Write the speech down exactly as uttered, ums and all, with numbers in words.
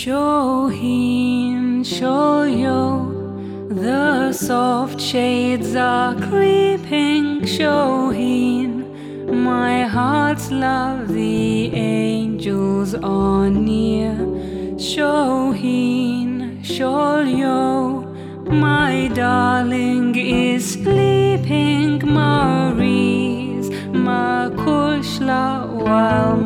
Shohin, Shoyo, the soft shades are creeping. Shohin, my heart's love, the angels are near. Shohin, Shoyo, my darling is sleeping. Maurice, Makushla, while